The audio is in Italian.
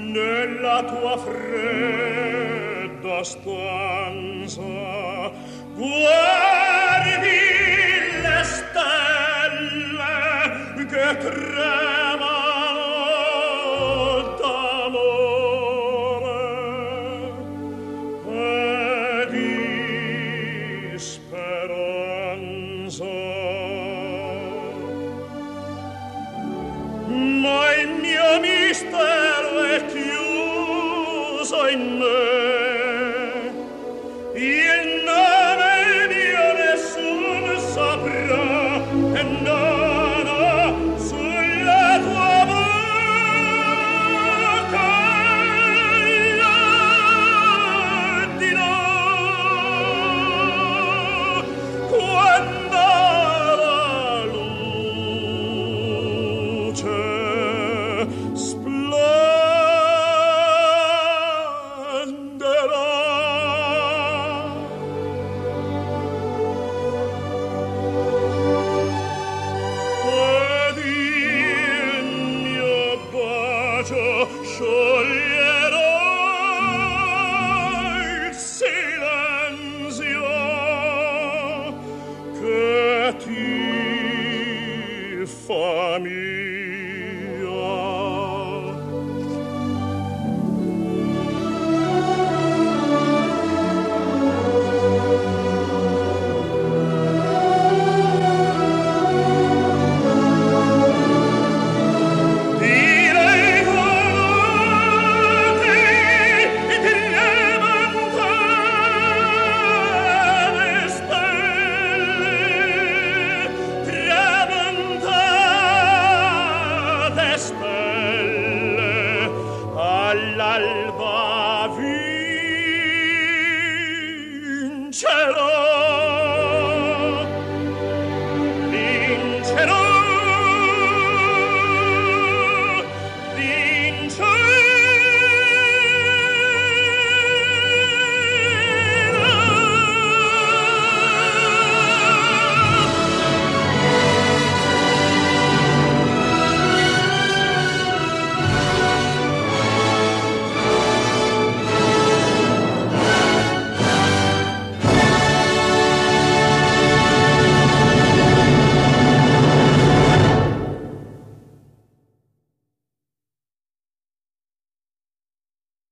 nella tua fredda stanza guardi le stelle che tremano d'amore e di speranza, ma il mio mistero è chiuso in me. Il nome mio nessun saprà e nada sulla tua bocca io dirò quando la luce scioglierò il silenzio che ti fa mia.